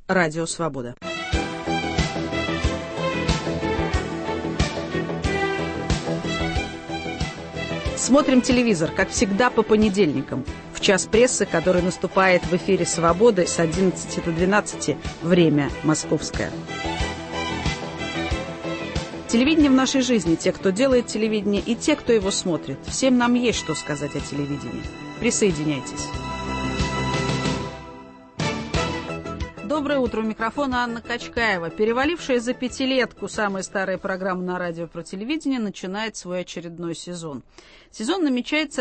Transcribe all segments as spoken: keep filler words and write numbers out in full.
Радио Свобода. Смотрим телевизор, как всегда, по понедельникам, в час прессы, который наступает в эфире «Свободы» с одиннадцати до двенадцати, время московское. Телевидение в нашей жизни, те, кто делает телевидение, и те, кто его смотрит. Всем нам есть что сказать о телевидении. Присоединяйтесь. Доброе утро. У микрофона Анна Качкаева. Перевалившая за пятилетку самая старая программа на радио про телевидение начинает свой очередной сезон. Сезон намечается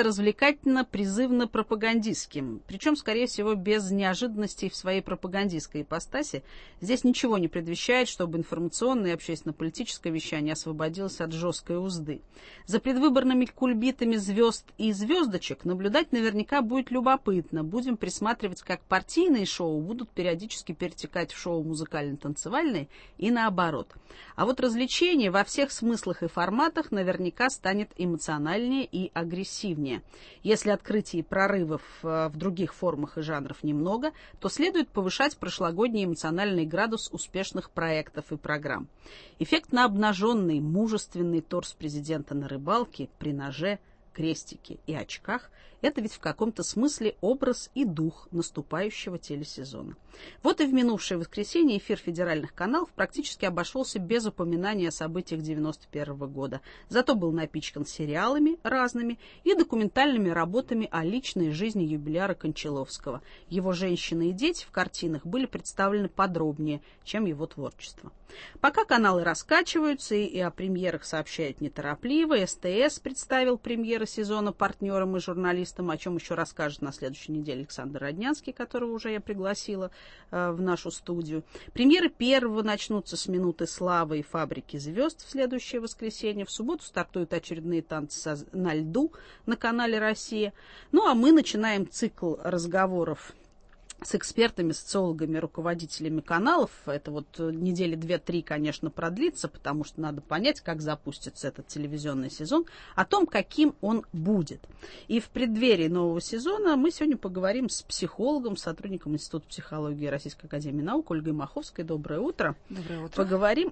развлекательно-призывно-пропагандистским, причем, скорее всего, без неожиданностей в своей пропагандистской ипостаси. Здесь ничего не предвещает, чтобы информационное и общественно-политическое вещание освободилось от жесткой узды. За предвыборными кульбитами звезд и звездочек наблюдать наверняка будет любопытно. Будем присматривать, как партийные шоу будут периодически перетекать в шоу музыкально-танцевальные и наоборот. А вот развлечение во всех смыслах и форматах наверняка станет эмоциональнее и агрессивнее. Если открытий и прорывов в других формах и жанрах немного, то следует повышать прошлогодний эмоциональный градус успешных проектов и программ. Эффектно обнаженный, мужественный торс президента на рыбалке, при ноже, крестике и очках – это ведь в каком-то смысле образ и дух наступающего телесезона. Вот и в минувшее воскресенье эфир федеральных каналов практически обошелся без упоминания о событиях девяносто первого года. Зато был напичкан сериалами разными и документальными работами о личной жизни юбиляра Кончаловского. Его женщины и дети в картинах были представлены подробнее, чем его творчество. Пока каналы раскачиваются и, и о премьерах сообщают неторопливо, СТС представил премьеры сезона партнерам и журналистам, о чем еще расскажет на следующей неделе Александр Роднянский, которого уже я пригласила э, в нашу студию. Премьеры первого начнутся с «Минуты славы» и «Фабрики звезд» в следующее воскресенье. В субботу стартуют очередные танцы со, на льду на канале «Россия». Ну, а мы начинаем цикл разговоров с экспертами, социологами, руководителями каналов. Это вот недели две-три, конечно, продлится, потому что надо понять, как запустится этот телевизионный сезон, о том, каким он будет. И в преддверии нового сезона мы сегодня поговорим с психологом, сотрудником Института психологии Российской академии наук Ольгой Маховской. Доброе утро. Доброе утро. Поговорим,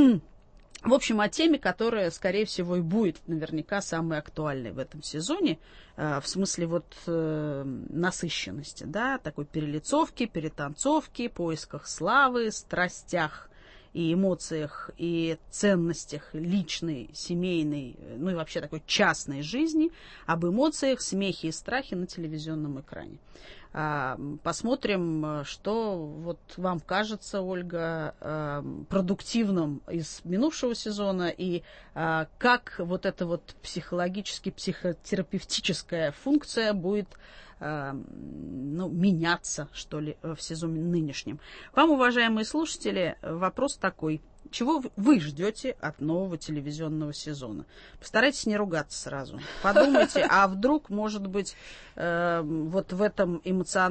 в общем, о теме, которая, скорее всего, и будет наверняка самой актуальной в этом сезоне, в смысле вот э, насыщенности, да, такой перелицовки, перетанцовки, поисках славы, страстях и эмоциях, и ценностях личной, семейной, ну и вообще такой частной жизни, об эмоциях, смехе и страхе на телевизионном экране. Посмотрим, что вот вам кажется, Ольга, продуктивным из минувшего сезона, и как вот эта вот психологически психотерапевтическая функция будет ну, меняться, что ли, в сезоне нынешнем. Вам, уважаемые слушатели, вопрос такой. Чего вы ждете от нового телевизионного сезона? Постарайтесь не ругаться сразу. Подумайте, а вдруг, может быть, э, вот в этом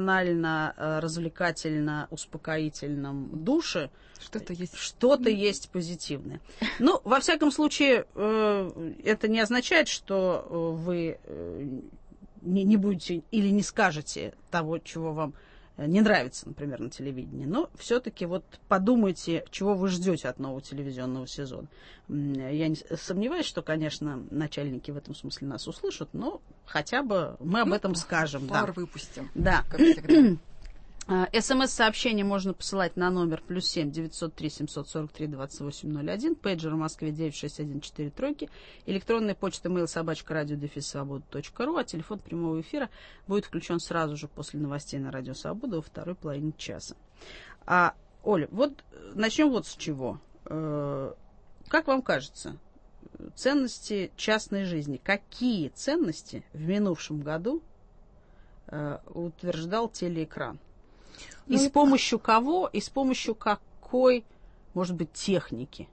эмоционально-развлекательно-успокоительном душе что-то есть, что-то есть позитивное. Ну, во всяком случае, э, это не означает, что вы э, не, не будете или не скажете того, чего вам не нравится, например, на телевидении, но все-таки вот подумайте, чего вы ждете от нового телевизионного сезона. Я не сомневаюсь, что, конечно, начальники в этом смысле нас услышат, но хотя бы мы об ну, этом скажем. Пар да. выпустим, да. как всегда. СМС-сообщение можно посылать на номер плюс семь девятьсот три семьсот сорок три двадцать восемь ноль один, пейджер в Москве девять шесть один четыре тройки, электронная почта mail собачка радио дефис свобода точка ру, а телефон прямого эфира будет включен сразу же после новостей на Радио Свобода во второй половине часа. А, Оля, вот начнем вот с чего. Как вам кажется, ценности частной жизни, какие ценности в минувшем году утверждал телеэкран? И ну, с помощью кого, и с помощью какой, может быть, техники?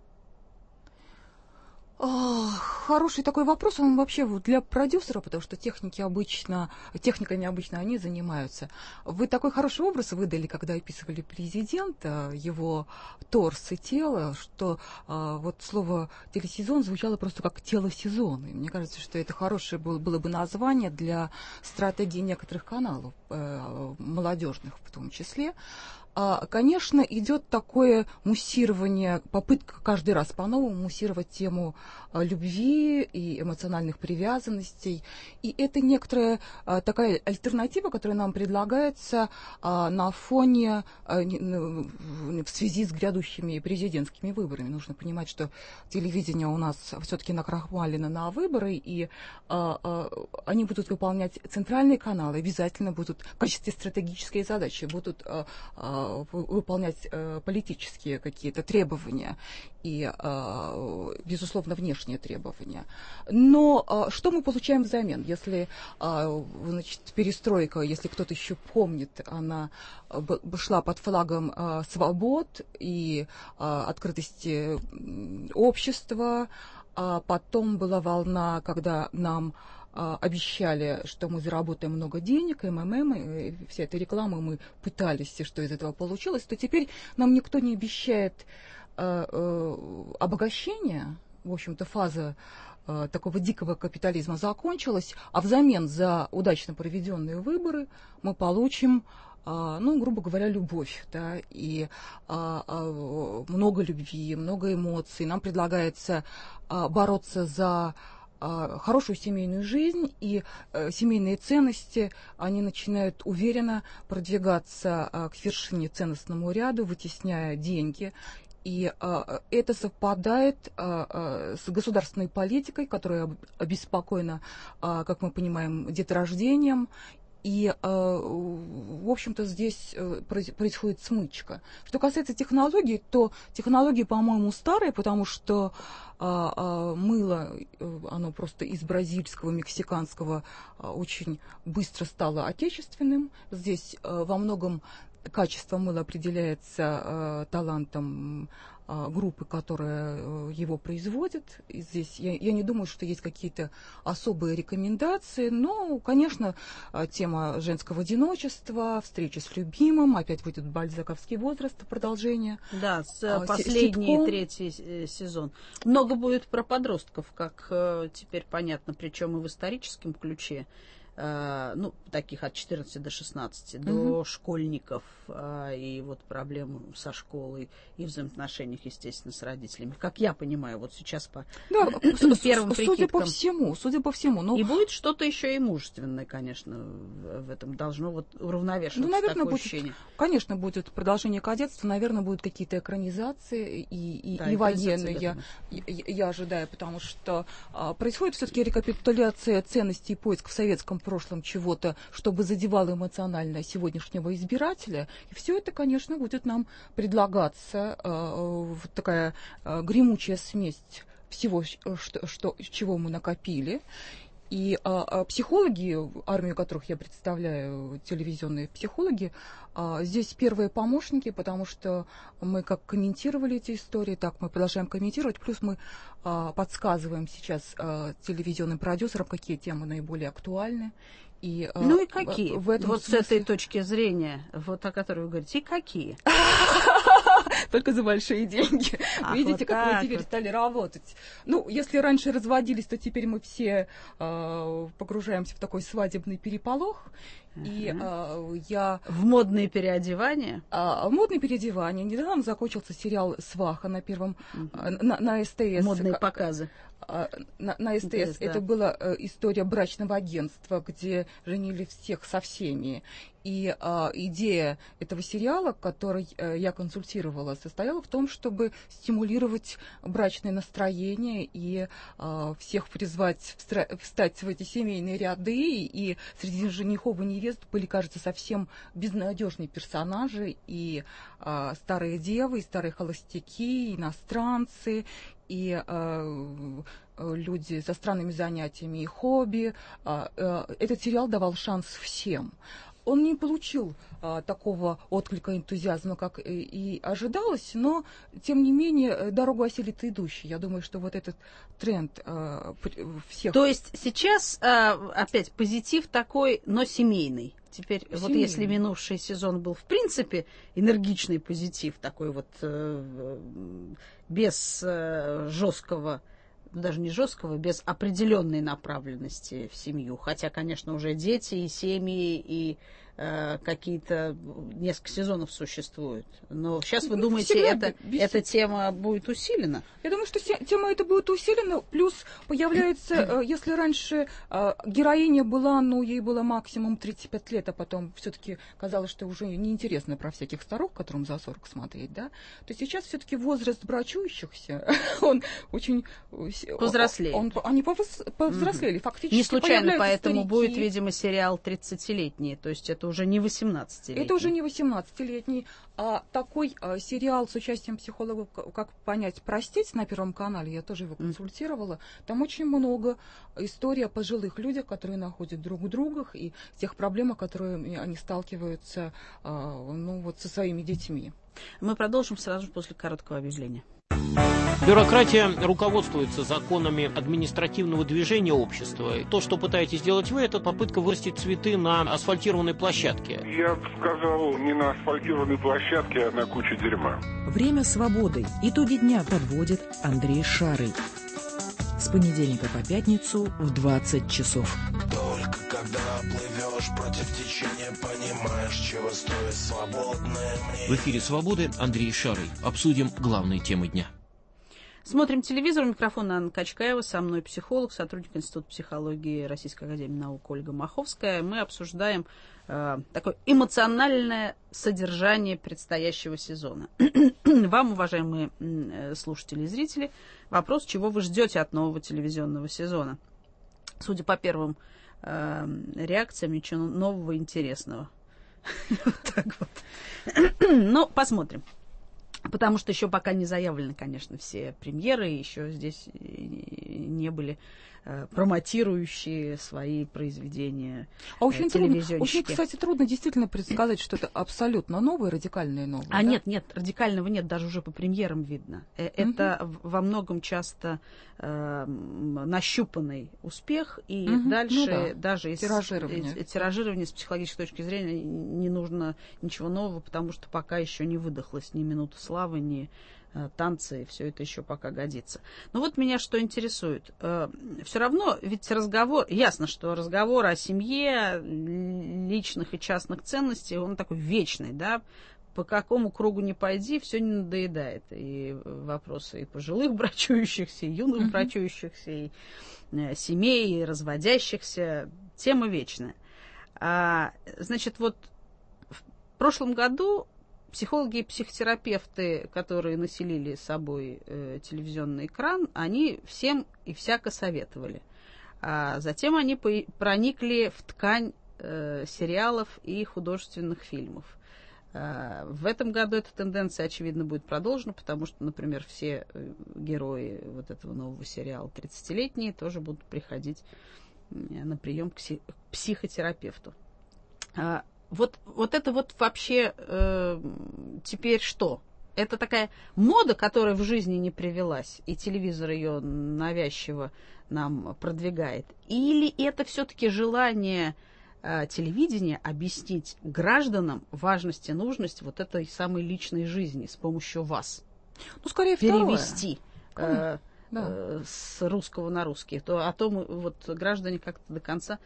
Хороший такой вопрос, он вообще для продюсера, потому что техники обычно, техниками обычно они занимаются. Вы такой хороший образ выдали, когда описывали президента, его торс и тело, что а, вот слово телесезон звучало просто как телосезон. И мне кажется, что это хорошее было, было бы название для стратегии некоторых каналов, э, молодежных в том числе. конечно, идет такое муссирование, попытка каждый раз по-новому муссировать тему любви и эмоциональных привязанностей. И это некоторая такая альтернатива, которая нам предлагается на фоне, в связи с грядущими президентскими выборами. Нужно понимать, что телевидение у нас все-таки накрахмалено на выборы, и они будут выполнять, центральные каналы обязательно будут в качестве стратегической задачи будут выполнять политические какие-то требования и, безусловно, внешние требования. Но что мы получаем взамен? Если, значит, перестройка, если кто-то еще помнит, она шла под флагом свобод и открытости общества, а потом была волна, когда нам обещали, что мы заработаем много денег, эм эм эм, и вся эта реклама, мы пытались, и что из этого получилось, то теперь нам никто не обещает э, э, обогащения. В общем-то, фаза э, такого дикого капитализма закончилась, а взамен за удачно проведенные выборы мы получим, э, ну, грубо говоря, любовь, да, и э, э, много любви, много эмоций. Нам предлагается э, бороться за хорошую семейную жизнь, и э, семейные ценности, они начинают уверенно продвигаться э, к вершине ценностному ряду, вытесняя деньги. И э, это совпадает э, э, с государственной политикой, которая обеспокоена, э, как мы понимаем, деторождением. И, э, в общем-то, здесь э, происходит смычка. Что касается технологий, то технологии, по-моему, старые, потому что э, э, мыло, э, оно просто из бразильского, мексиканского э, очень быстро стало отечественным. Здесь э, во многом качество мыла определяется э, талантом э, группы, которая э, его производит. И здесь я, я не думаю, что есть какие-то особые рекомендации, но, конечно, э, тема женского одиночества, встречи с любимым, опять будет бальзаковский возраст, продолжение. Да, с, э, последний ситком. Третий сезон. Много будет про подростков, как э, теперь понятно, причем и в историческом ключе. Ну, таких от четырнадцати до шестнадцати, угу. до школьников, и вот проблемы со школой и взаимоотношениях, естественно, с родителями. Как я понимаю, вот сейчас по да, первым с, прикидкам. Судя по всему, судя по всему. Но... И будет что-то еще и мужественное, конечно, в этом должно вот уравновешиваться, ну, наверное, такое будет, ощущение. Конечно, будет продолжение кадетства, наверное, будут какие-то экранизации и, и, да, и военные, я, я, я ожидаю, потому что а, происходит все-таки рекапитуляция ценностей и поиск в советском прошлом чего-то, чтобы задевало эмоционально сегодняшнего избирателя. И все это, конечно, будет нам предлагаться э, такая э, гремучая смесь всего, что, что, чего мы накопили. И а, психологи, армию которых я представляю, телевизионные психологи, а, здесь первые помощники, потому что мы как комментировали эти истории, так мы продолжаем комментировать, плюс мы а, подсказываем сейчас а, телевизионным продюсерам, какие темы наиболее актуальны. И, ну и какие? В этом вот смысле... с этой точки зрения, вот о которой вы говорите, и какие? Только за большие деньги. Ах, Видите, вот как мы теперь вот. стали работать. Ну, если раньше разводились, то теперь мы все э, погружаемся в такой свадебный переполох. Uh-huh. И э, я... В модные переодевания? А, в модные переодевания. Недавно закончился сериал «Сваха» на первом... Uh-huh. на, на СТС. Модные показы. На, на СТС. Интерес, это да. была э, история брачного агентства, где женили всех со всеми. И э, идея этого сериала, который э, я консультировала, состояла в том, чтобы стимулировать брачное настроение и э, всех призвать встра- встать в эти семейные ряды. И среди женихов и невест были, кажется, совсем безнадежные персонажи. И э, старые девы, и старые холостяки, и иностранцы, и э, люди со странными занятиями и хобби. Э, э, этот сериал давал шанс всем. Он не получил а, такого отклика энтузиазма, как и, и ожидалось, но, тем не менее, дорогу осилит идущий. Я думаю, что вот этот тренд а, всех... То есть сейчас а, опять позитив такой, но семейный. Теперь, семейный. Вот если минувший сезон был, в принципе, энергичный позитив, такой вот э, без э, жесткого... даже не жесткого, без определенной направленности в семью. Хотя, конечно, уже дети и семьи, и э, какие-то несколько сезонов существует. Но сейчас вы думаете, Всегда это, без... эта тема будет усилена? Я думаю, что тема эта будет усилена, плюс появляется, если раньше героиня была, ну, ей было максимум тридцать пять лет, а потом все-таки казалось, что уже неинтересно про всяких старух, которым за сорок смотреть, да, то сейчас все-таки возраст брачующихся, он очень... Повзрослеет. Он, они повзрослели, фактически. Не случайно, поэтому старики. Будет, видимо, сериал тридцатилетний, то есть это уже не восемнадцатилетний. Это уже не восемнадцатилетний, а такой а, сериал с участием психологов, как понять, простить, на Первом канале, я тоже его консультировала, там очень много историй о пожилых людях, которые находят друг в другах, и тех проблемах, которые они сталкиваются а, ну, вот со своими детьми. Мы продолжим сразу после короткого объявления. Бюрократия руководствуется законами административного движения общества. И то, что пытаетесь сделать вы, это попытка вырастить цветы на асфальтированной площадке. Я бы сказал, не на асфальтированной площадке, а на куче дерьма. Время свободы. Итоги дня подводит Андрей Шарый. С понедельника по пятницу в двадцать часов. Только когда плывешь против течения, понимаешь, чего стоит свободное мнение. В эфире «Свободы» Андрей Шарый. Обсудим главные темы дня. Смотрим телевизор. Микрофон Анна Качкаева. Со мной психолог, сотрудник Института психологии Российской академии наук Ольга Маховская. Мы обсуждаем э, такое эмоциональное содержание предстоящего сезона. Вам, уважаемые э, слушатели и зрители, вопрос, чего вы ждете от нового телевизионного сезона? Судя по первым э, реакциям, ничего нового интересного. Вот так вот. Но посмотрим. Потому что еще пока не заявлены, конечно, все премьеры, еще здесь не были э, промотирующие свои произведения а очень э, телевизионщики. Трудно, очень, кстати, трудно действительно предсказать, что это абсолютно новое, радикальное новое. А да? нет, нет, радикального нет, даже уже по премьерам видно. Это угу. во многом часто э, нащупанный успех, и угу. дальше ну, да. даже из тиражирование. Из, тиражирование с психологической точки зрения не нужно ничего нового, потому что пока еще не выдохлось ни минуты славы, ни э, танцы, все это еще пока годится. Но вот меня что интересует. Э, все равно, ведь разговор, ясно, что разговор о семье, личных и частных ценностях, он такой вечный, да, по какому кругу не пойди, все не надоедает. И вопросы и пожилых брачующихся, и юных mm-hmm. брачующихся, и э, семей, и разводящихся, тема вечная. А, значит, вот в прошлом году психологи и психотерапевты, которые населили собой э, телевизионный экран, они всем и всяко советовали. А затем они по- проникли в ткань э, сериалов и художественных фильмов. А в этом году эта тенденция, очевидно, будет продолжена, потому что, например, все герои вот этого нового сериала тридцатилетние тоже будут приходить на прием к психотерапевту. А Вот, вот это вот вообще э, теперь что? Это такая мода, которая в жизни не привелась, и телевизор ее навязчиво нам продвигает? Или это все-таки желание э, телевидения объяснить гражданам важность и нужность вот этой самой личной жизни с помощью вас? Ну, скорее перевести э, да. э, с русского на русский. То, а то мы, вот, граждане как-то до конца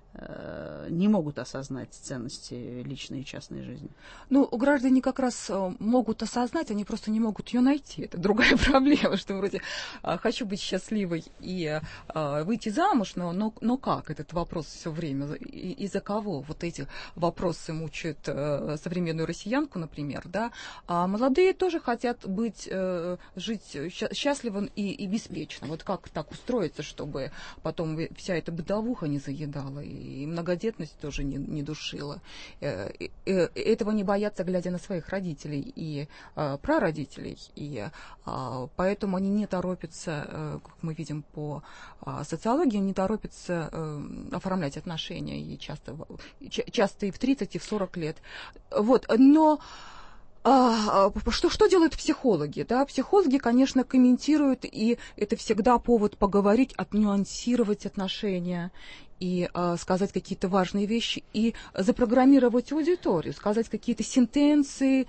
не могут осознать ценности личной и частной жизни. Ну, граждане как раз могут осознать, они просто не могут ее найти. Это другая проблема, что вроде хочу быть счастливой и выйти замуж, но, но, но как? Этот вопрос все время. И, и за кого? Вот эти вопросы мучают современную россиянку, например, да? А молодые тоже хотят быть, жить счастливо и, и беспечно. Вот как так устроиться, чтобы потом вся эта бытовуха не заедала и и многодетность тоже не, не душила. Этого не боятся, глядя на своих родителей и а, прародителей. И а, поэтому они не торопятся, а, как мы видим по а, социологии, не торопятся а, оформлять отношения. И часто, часто и в тридцать, и в сорок лет. Вот. Но А, что, что делают психологи? Да? Психологи, конечно, комментируют, и это всегда повод поговорить, отнюансировать отношения. и э, сказать какие-то важные вещи, и запрограммировать аудиторию, сказать какие-то сентенции,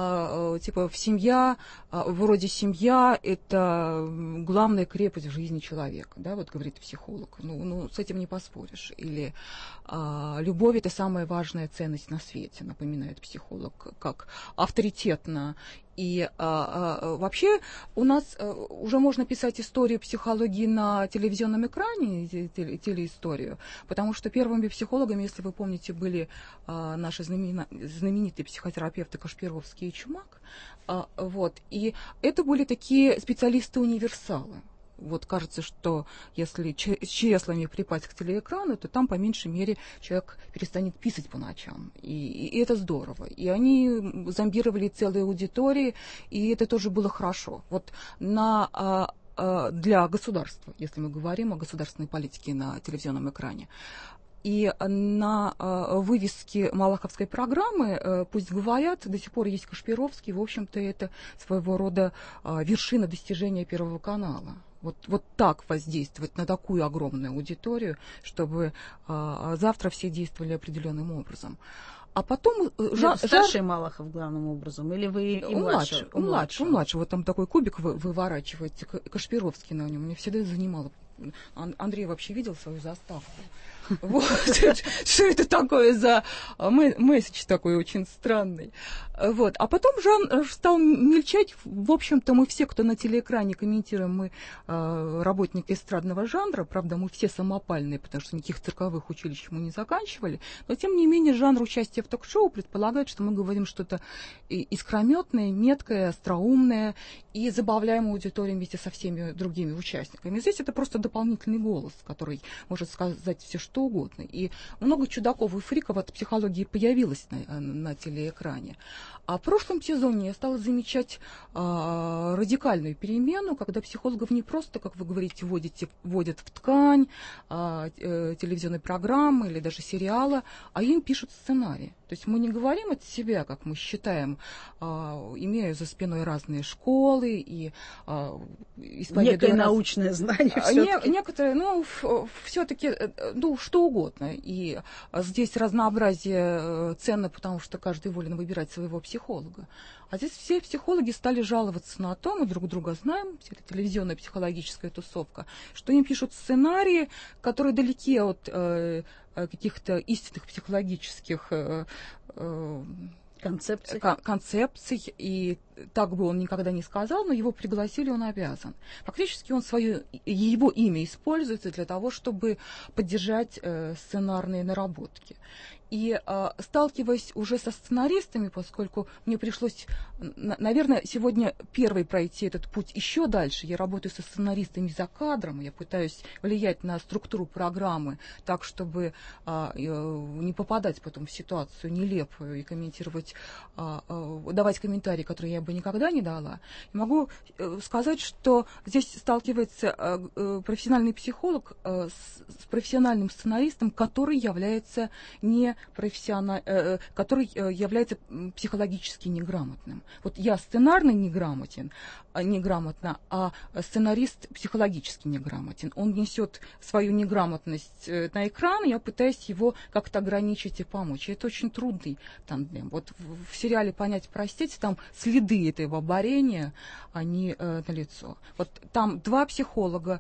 э, типа в семья, э, вроде семья – это главная крепость в жизни человека, да, вот говорит психолог. Ну, ну с этим не поспоришь. Или э, любовь – это самая важная ценность на свете, напоминает психолог, как авторитетно. И а, а, вообще у нас а, уже можно писать историю психологии на телевизионном экране, теле, телеисторию, потому что первыми психологами, если вы помните, были а, наши знамена, знаменитые психотерапевты Кашпировский и Чумак. А, вот, и это были такие специалисты-универсалы. Вот кажется, что если ч- с чреслами припасть к телеэкрану, то там, по меньшей мере, человек перестанет писать по ночам. И, и это здорово. И они зомбировали целые аудитории, и это тоже было хорошо. Вот на, а, а, для государства, если мы говорим о государственной политике на телевизионном экране. И на э, вывеске Малаховской программы, э, пусть говорят, до сих пор есть Кашпировский, в общем-то, это своего рода э, вершина достижения Первого канала. Вот, вот так воздействовать на такую огромную аудиторию, чтобы э, завтра все действовали определенным образом. А потом... Жа- старший жар... Малахов главным образом, или вы и младше? У младшего. младше. Вот там такой кубик вы, выворачиваете, Кашпировский на нем. Меня всегда занимало. Андрей вообще видел свою заставку? Вот, что это такое за месседж такой очень странный. Вот. А потом жанр стал мельчать. В общем-то, мы все, кто на телеэкране комментируем, мы э, работники эстрадного жанра. Правда, мы все самопальные, потому что никаких цирковых училищ мы не заканчивали. Но, тем не менее, жанр участия в ток-шоу предполагает, что мы говорим что-то искрометное, меткое, остроумное и забавляем аудиторию вместе со всеми другими участниками. Здесь это просто дополнительный голос, который может сказать все, что угодно. И много чудаков и фриков от психологии появилось на, на телеэкране. А в прошлом сезоне я стала замечать а, радикальную перемену, когда психологов не просто, как вы говорите, вводите, вводят в ткань а, э, телевизионной программы или даже сериала, а им пишут сценарий. То есть мы не говорим от себя, как мы считаем, а, имея за спиной разные школы и а, некое раз... научное знание. Не, некоторые, ну, все-таки, ну, что угодно. И здесь разнообразие ценно, потому что каждый волен выбирать своего психолога. А здесь все психологи стали жаловаться на то, мы друг друга знаем, это телевизионная психологическая тусовка, что им пишут сценарии, которые далеки от э, каких-то истинных психологических э, э, концепций. концепций, и так бы он никогда не сказал, но его пригласили, он обязан. Фактически он свое, его имя используется для того, чтобы поддержать э, сценарные наработки. И э, сталкиваясь уже со сценаристами, поскольку мне пришлось, на, наверное, сегодня первой пройти этот путь еще дальше, я работаю со сценаристами за кадром, я пытаюсь влиять на структуру программы так, чтобы э, э, не попадать потом в ситуацию нелепую и комментировать, э, э, давать комментарии, которые я бы никогда не дала. И могу э, сказать, что здесь сталкивается э, э, профессиональный психолог э, с, с профессиональным сценаристом, который является не профессиональ, э, который э, является психологически неграмотным. Вот я сценарно неграмотен, а, неграмотно, а сценарист психологически неграмотен. Он несет свою неграмотность э, на экран, я пытаюсь его как-то ограничить и помочь. И это очень трудный тандем. Вот в, в сериале «Понять, простить» там следы этого борения, они э, налицо. Вот там два психолога,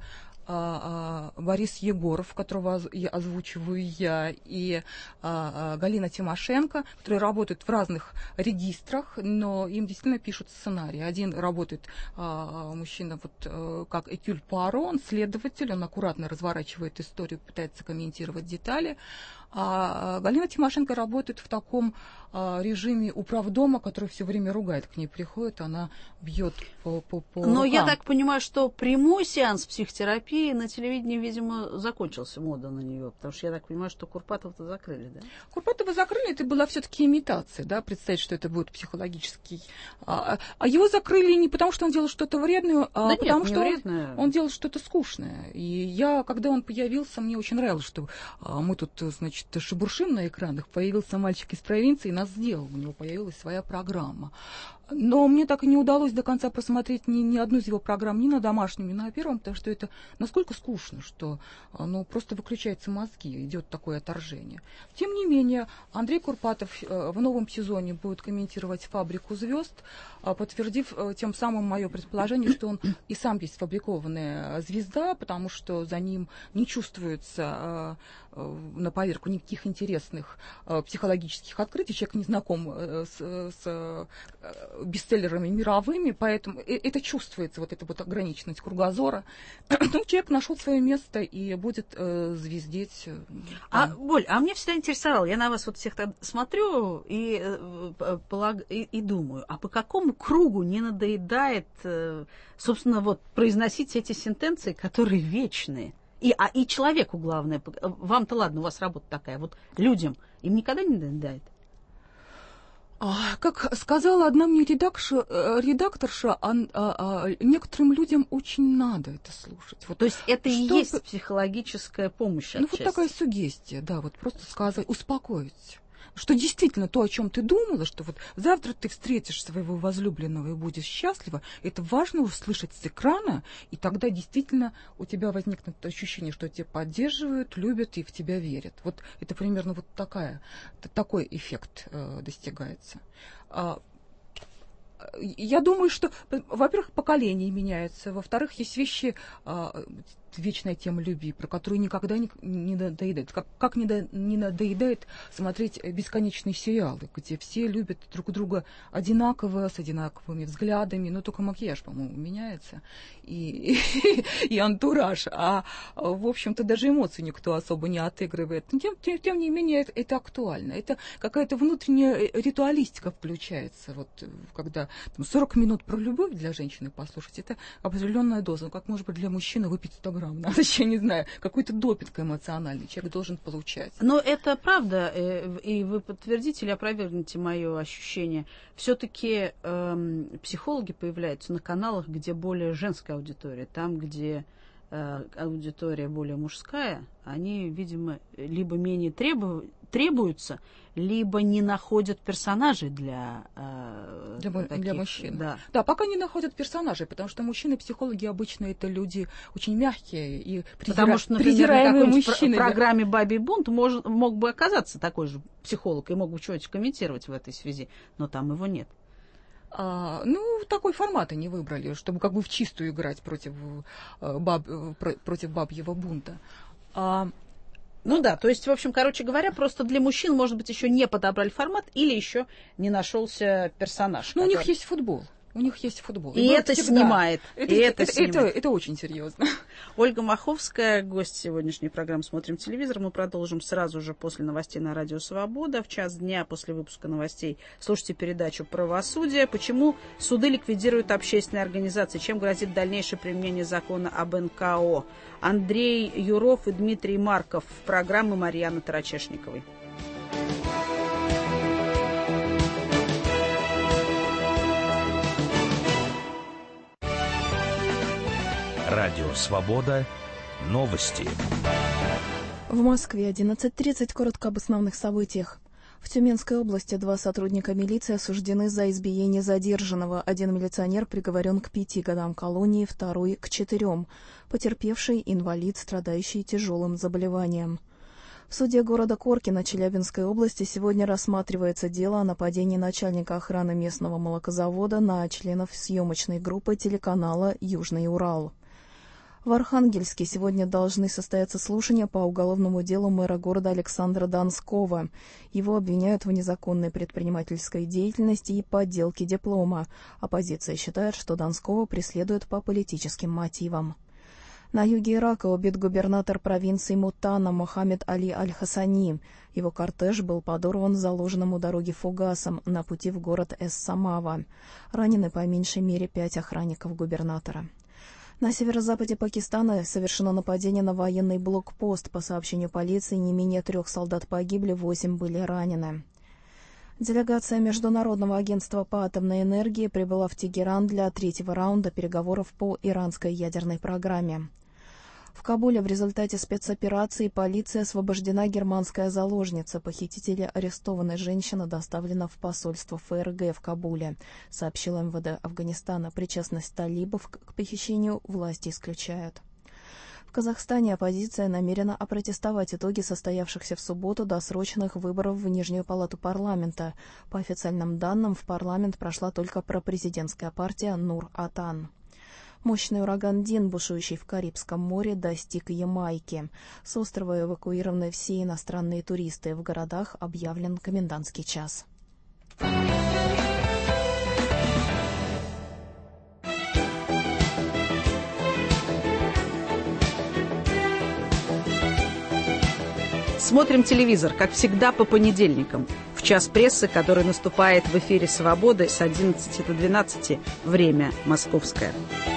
Борис Егоров, которого я озвучиваю я, и а, Галина Тимошенко, которые работают в разных регистрах, но им действительно пишут сценарий. Один работает, а, мужчина, вот, а, как Этюль Пуаро, он следователь, он аккуратно разворачивает историю, пытается комментировать детали. А Галина Тимошенко работает в таком а, режиме управдома, который все время ругает. К ней приходит, она бьет по, по, по Но рукам. я так понимаю, что прямой сеанс психотерапии на телевидении, видимо, закончился, мода на нее. Потому что я так понимаю, что Курпатова-то закрыли, да? Курпатова закрыли, это была все-таки имитация, да, представить, что это будет психологический. А, а его закрыли не потому, что он делал что-то вредное, а да потому, нет, что он, он делал что-то скучное. И я, когда он появился, мне очень нравилось, что а, мы тут, значит, шебуршим на экранах. Появился мальчик из провинции и нас сделал. У него появилась своя программа. Но мне так и не удалось до конца посмотреть ни, ни одну из его программ, ни на домашнем, ни на первом, потому что это насколько скучно, что ну, просто выключаются мозги, идет такое отторжение. Тем не менее, Андрей Курпатов в новом сезоне будет комментировать «Фабрику звезд», подтвердив тем самым мое предположение, что он и сам есть сфабрикованная звезда, потому что за ним не чувствуется на поверку никаких интересных психологических открытий. Человек не знаком с, с бестселлерами мировыми, поэтому это чувствуется, вот эта вот ограниченность кругозора. Ну, человек нашел свое место и будет э, звездеть. А, Боль, а мне всегда интересовало, я на вас вот всех смотрю и, э, полаг... и, и думаю, а по какому кругу не надоедает, э, собственно, вот произносить эти сентенции, которые вечные? И, а, и человеку главное, вам-то ладно, у вас работа такая, вот людям им никогда не надоедает? Как сказала одна мне редакторша, редакторша а, а, а, некоторым людям очень надо это слушать. Вот то есть это и что... есть психологическая помощь? Ну, вот такая суггестия, да, вот просто сказать, успокоить. Что действительно то, о чем ты думала, что вот завтра ты встретишь своего возлюбленного и будешь счастлива, это важно услышать с экрана, и тогда действительно у тебя возникнет ощущение, что тебя поддерживают, любят и в тебя верят. Вот это примерно вот такая, такой эффект э, достигается. А, я думаю, что, во-первых, поколения меняются, во-вторых, есть вещи... А, вечная тема любви, про которую никогда не, не надоедает. Как, как не, до, не надоедает смотреть бесконечные сериалы, где все любят друг друга одинаково, с одинаковыми взглядами, но только макияж, по-моему, меняется, и, и, и антураж, а, в общем-то, даже эмоции никто особо не отыгрывает. Но тем, тем, тем не менее, это, это актуально. Это какая-то внутренняя ритуалистика включается. Вот, когда там, сорок минут про любовь для женщины послушать, это определенная доза. Как, может быть, для мужчины выпить сто грамм. Надо, я не знаю, какой-то допинг эмоциональный человек должен получать. Но это правда, и вы подтвердите или опровергнете мое ощущение. Все-таки э, психологи появляются на каналах, где более женская аудитория. Там, где э, аудитория более мужская, они, видимо, либо менее требу, требуются, либо не находят персонажей для, э, для, таких, для мужчин. Да. да, пока не находят персонажей, потому что мужчины-психологи обычно это люди очень мягкие и презира... Потому что, например, презираемые на мужчины. В программе «Бабий бунт» мож, мог бы оказаться такой же психолог и мог бы что-нибудь комментировать в этой связи, но там его нет. А, ну, такой формат они выбрали, чтобы как бы в чистую играть против, баб, против бабьего бунта. А, Ну да, то есть, в общем, короче говоря, просто для мужчин, может быть, еще не подобрали формат или еще не нашелся персонаж. Ну, который... у них есть футбол. У них есть футбол. И, и это всегда. снимает. Это, и это, это, это, это, это очень серьезно. Ольга Маховская, гость сегодняшней программы «Смотрим телевизор». Мы продолжим сразу же после новостей на Радио Свобода. В час дня после выпуска новостей слушайте передачу «Правосудие». Почему суды ликвидируют общественные организации? Чем грозит дальнейшее применение закона об эн ка о? Андрей Юров и Дмитрий Марков в программе Марьяны Тарачешниковой. Радио «Свобода». Новости. В Москве одиннадцать тридцать. Коротко об основных событиях. В Тюменской области два сотрудника милиции осуждены за избиение задержанного. Один милиционер приговорен к пяти годам колонии, второй — к четырем. Потерпевший — инвалид, страдающий тяжелым заболеванием. В суде города Коркино Челябинской области сегодня рассматривается дело о нападении начальника охраны местного молокозавода на членов съемочной группы телеканала «Южный Урал». В Архангельске сегодня должны состояться слушания по уголовному делу мэра города Александра Донского. Его обвиняют в незаконной предпринимательской деятельности и подделке диплома. Оппозиция считает, что Донского преследуют по политическим мотивам. На юге Ирака убит губернатор провинции Мутана Мохаммед Али Аль-Хасани. Его кортеж был подорван заложенным у дороги фугасом на пути в город Эс-Самава. Ранены по меньшей мере пять охранников губернатора. На северо-западе Пакистана совершено нападение на военный блокпост. По сообщению полиции, не менее трех солдат погибли, восемь были ранены. Делегация Международного агентства по атомной энергии прибыла в Тегеран для третьего раунда переговоров по иранской ядерной программе. В Кабуле в результате спецоперации полиции освобождена германская заложница. Похитители арестованной женщины доставлена в посольство ФРГ в Кабуле, сообщил эм вэ дэ Афганистана. Причастность талибов к похищению власти исключают. В Казахстане оппозиция намерена опротестовать итоги состоявшихся в субботу досрочных выборов в Нижнюю палату парламента. По официальным данным, в парламент прошла только пропрезидентская партия Нур-Отан. Мощный ураган Дин, бушующий в Карибском море, достиг Ямайки. С острова эвакуированы все иностранные туристы. В городах объявлен комендантский час. Смотрим телевизор, как всегда, по понедельникам, в час прессы, который наступает в эфире «Свободы» с одиннадцати до двенадцати, время московское.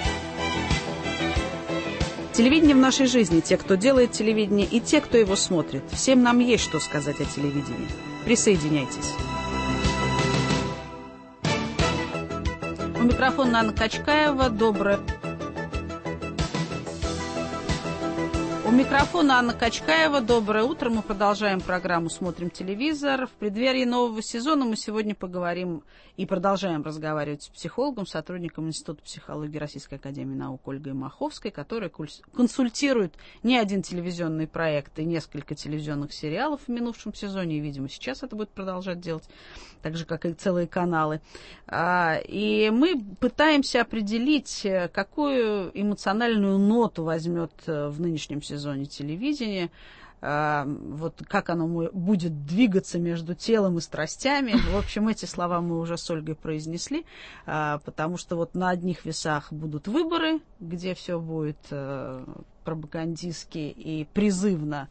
Телевидение в нашей жизни, те, кто делает телевидение, и те, кто его смотрит. Всем нам есть что сказать о телевидении. Присоединяйтесь. У микрофона Анна Качкаева. Доброе... У микрофона Анна Качкаева. Доброе утро. Мы продолжаем программу «Смотрим телевизор». В преддверии нового сезона мы сегодня поговорим и продолжаем разговаривать с психологом, сотрудником Института психологии Российской академии наук Ольгой Маховской, которая консультирует не один телевизионный проект и несколько телевизионных сериалов в минувшем сезоне, и, видимо, сейчас это будет продолжать делать, так же, как и целые каналы. И мы пытаемся определить, какую эмоциональную ноту возьмет в нынешнем сезоне телевидения, вот как оно будет двигаться между телом и страстями. В общем, эти слова мы уже с Ольгой произнесли, потому что вот на одних весах будут выборы, где все будет пропагандистски и призывно,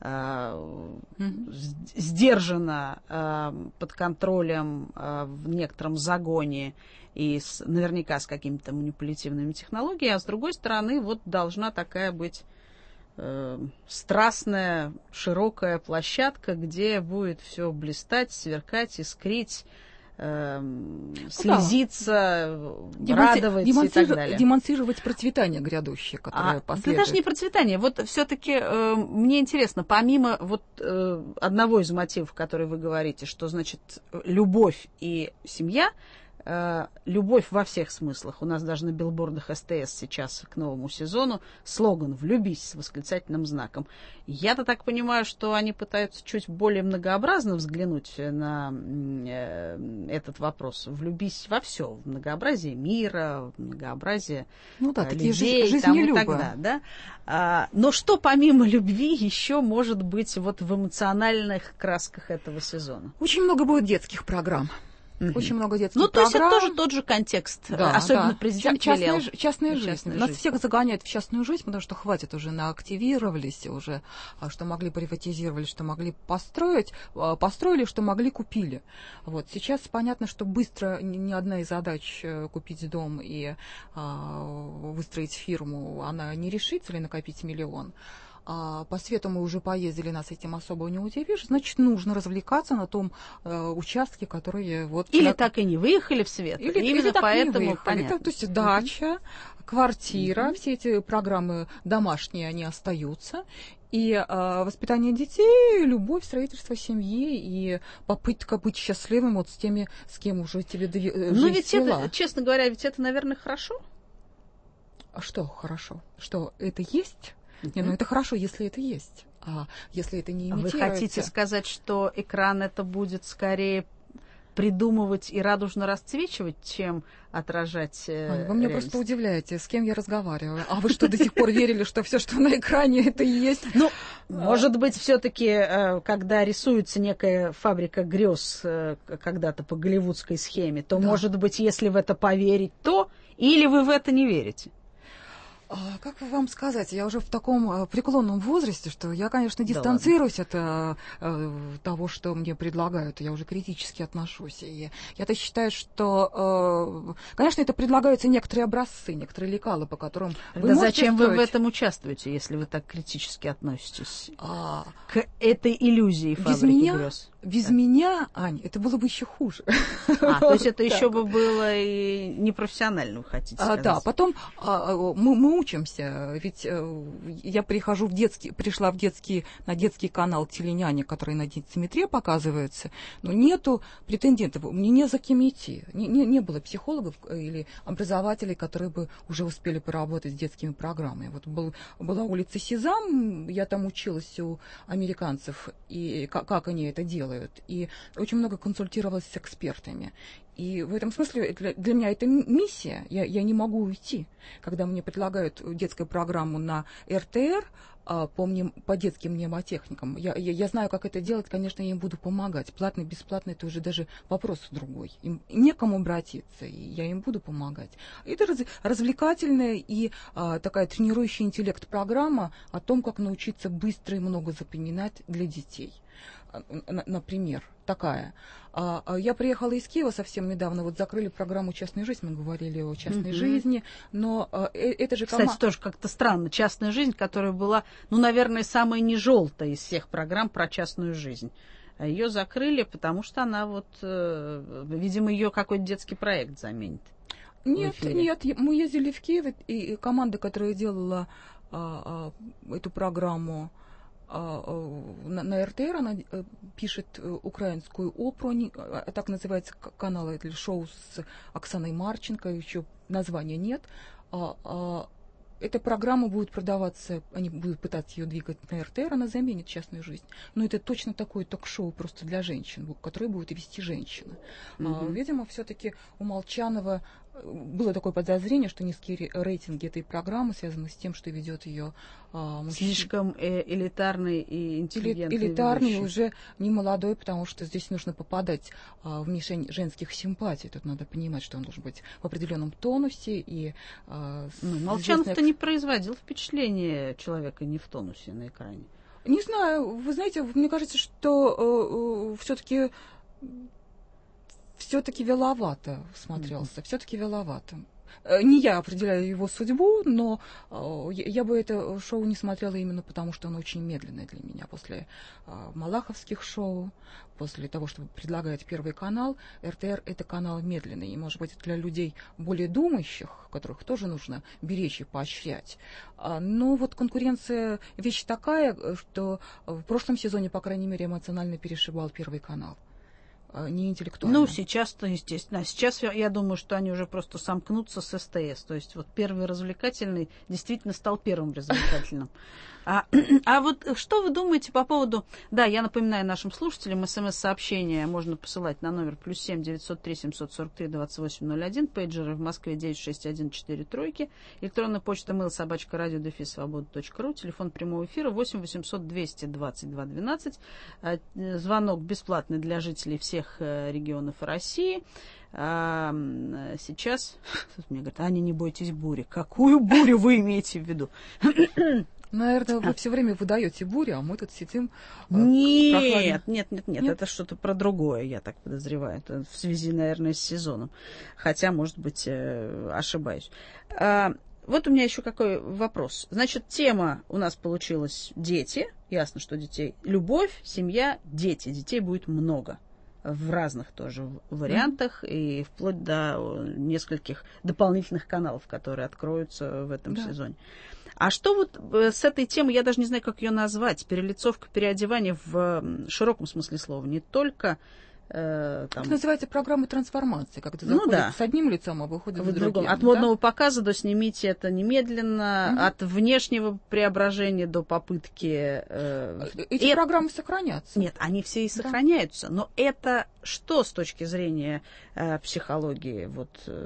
сдержанно, под контролем, в некотором загоне и с, наверняка с какими-то манипулятивными технологиями, а с другой стороны вот должна такая быть страстная, широкая площадка, где будет все блистать, сверкать, искрить, э, слезиться, Демонстри... радовать и так далее. Демонстрировать процветание грядущее, которое а, последует. Да даже не процветание. Вот все-таки э, мне интересно, помимо вот э, одного из мотивов, который вы говорите, что значит любовь и семья, любовь во всех смыслах. У нас даже на билбордах эс тэ эс сейчас к новому сезону слоган «Влюбись» с восклицательным знаком. Я-то так понимаю, что они пытаются чуть более многообразно взглянуть на этот вопрос. Влюбись во все. В многообразие мира, в многообразие ну, да, людей такие там, и так далее. Да? Но что помимо любви еще может быть вот в эмоциональных красках этого сезона? Очень много будет детских программ. Mm-hmm. Очень много детских ну, программ. Ну, то есть это тоже тот же контекст, да, особенно да. президент частная, велел. Частная жизнь. Частная Нас жизнь. всех загоняют в частную жизнь, потому что хватит уже, наактивировались уже, что могли приватизировали, что могли построить, построили, что могли купили. Вот. Сейчас понятно, что быстро ни одна из задач купить дом и а, выстроить фирму, она не решится или накопить миллион. А по свету мы уже поездили, нас этим особо не удивишь, значит, нужно развлекаться на том э, участке, который... Вот, или человек... так и не выехали в свет. Или, Именно или так поэтому, не выехали. Это, то есть дача, mm-hmm. квартира, mm-hmm. все эти программы домашние, они остаются. И э, воспитание детей, любовь, строительство семьи и попытка быть счастливым вот с теми, с кем уже тебе дови- жизнь Ну ведь свела. это, честно говоря, ведь это, наверное, хорошо. А что хорошо? Что это есть? Не, ну это хорошо, если это есть. А если это не имитируется... Вы хотите сказать, что экран это будет скорее придумывать и радужно расцвечивать, чем отражать э, Вы меня реальность? Просто удивляете, с кем я разговариваю. А вы что, до сих пор верили, что все, что на экране, это и есть? Ну, может быть, все-таки, когда рисуется некая фабрика грез когда-то по голливудской схеме, то, может быть, если в это поверить, то... Или вы в это не верите? Как вам сказать, я уже в таком преклонном возрасте, что я, конечно, дистанцируюсь да от э, того, что мне предлагают, я уже критически отношусь. И я-то считаю, что, э, конечно, это предлагаются некоторые образцы, некоторые лекалы, по которым вы да можете зачем строить... вы в этом участвуете, если вы так критически относитесь а... к этой иллюзии фабрики без меня, грез? Без да. меня, Ань, это было бы еще хуже. А, то есть это еще бы было и непрофессионально, вы хотите сказать? А, да, потом а, мы, мы учимся, ведь а, я прихожу в детский, пришла в детский, на детский канал «Теленяня», который на Денициметре показывается, но нету претендентов, мне не за кем идти, не, не, не было психологов или образователей, которые бы уже успели поработать с детскими программами. Вот был, была улица Сезам, я там училась у американцев, и как, как они это делают. И очень много консультировалась с экспертами. И в этом смысле для, для меня это миссия. Я, я не могу уйти. Когда мне предлагают детскую программу на эр тэ эр а, по, мне, по детским мнемотехникам, я, я, я знаю, как это делать, конечно, я им буду помогать. Платно, бесплатно, это уже даже вопрос другой. Им некому обратиться, и я им буду помогать. Это раз, развлекательная и а, такая тренирующая интеллект программа о том, как научиться быстро и много запоминать для детей. Например, такая. Я приехала из Киева совсем недавно, вот закрыли программу «Частная жизнь», мы говорили о частной mm-hmm. жизни, но это же... Кстати, кома... тоже как-то странно, «Частная жизнь», которая была, ну, наверное, самая не желтая из всех программ про частную жизнь. Ее закрыли, потому что она вот, видимо, ее какой-то детский проект заменит. Нет, нет, мы ездили в Киев, и команда, которая делала а, а, эту программу, На, на эр тэ эр она пишет украинскую оперу, так называется канал или шоу с Оксаной Марченко, еще названия нет. Эта программа будет продаваться, они будут пытаться ее двигать на эр тэ эр, она заменит «Частную жизнь». Но это точно такое ток-шоу просто для женщин, которое будет вести женщина. Mm-hmm. А, видимо, все-таки у Молчанова было такое подозрение, что низкие рейтинги этой программы связаны с тем, что ведет ее а, мужчина. Слишком э, элитарный и интеллигентный. Элитарный, уже не молодой, потому что здесь нужно попадать а, в мишень женских симпатий. Тут надо понимать, что он должен быть в определенном тонусе. И, а, ну, Молчанов-то не производил впечатление человека не в тонусе на экране. Не знаю, вы знаете, мне кажется, что э, э, все-таки все-таки веловато смотрелся, mm-hmm. все-таки веловато. Не я определяю его судьбу, но э, я бы это шоу не смотрела именно потому, что оно очень медленное для меня. После э, малаховских шоу, после того, что предлагает Первый канал, эр тэ эр это канал медленный. И, может быть, для людей более думающих, которых тоже нужно беречь и поощрять. А, но вот конкуренция вещь такая, что в прошлом сезоне, по крайней мере, эмоционально перешибал Первый канал. Не интеллектуально. Ну, сейчас-то, естественно. А сейчас, я, я думаю, что они уже просто сомкнутся с эс тэ эс. То есть вот первый развлекательный действительно стал первым развлекательным. А, а вот что вы думаете по поводу... Да, я напоминаю нашим слушателям, смс-сообщения можно посылать на номер плюс семь девятьсот три семьсот сорок три двадцать восемь ноль один, пейджеры в Москве девять шесть один четыре тройки, электронная почта mail собачка радио дефис свобода точка ру, телефон прямого эфира восемь восемьсот двести двадцать два двенадцать, звонок бесплатный для жителей всех регионов России. А сейчас мне говорят: Аня, не бойтесь бури. Какую бурю вы имеете в виду? Наверное, вы а. все время выдаете бурю, а мы тут сидим. Нет, нет, нет, нет, это что-то про другое, я так подозреваю. Это в связи, наверное, с сезоном. Хотя, может быть, ошибаюсь. А, вот у меня еще какой вопрос. Значит, тема у нас получилась дети. Ясно, что детей. Любовь, семья, дети. Детей будет много. В разных тоже вариантах, mm-hmm. и вплоть до нескольких дополнительных каналов, которые откроются в этом да. сезоне. А что вот с этой темой, я даже не знаю, как ее назвать, перелицовка, переодевание в широком смысле слова, не только... Э, там... Это называется программа трансформации, когда ну, заходит да. с одним лицом, а выходит с другим. От модного да? показа до снимите это немедленно, mm-hmm. от внешнего преображения до попытки... Э, Эти это... программы сохранятся. Нет, они все и сохраняются, да. Но это что с точки зрения э, психологии? Вот,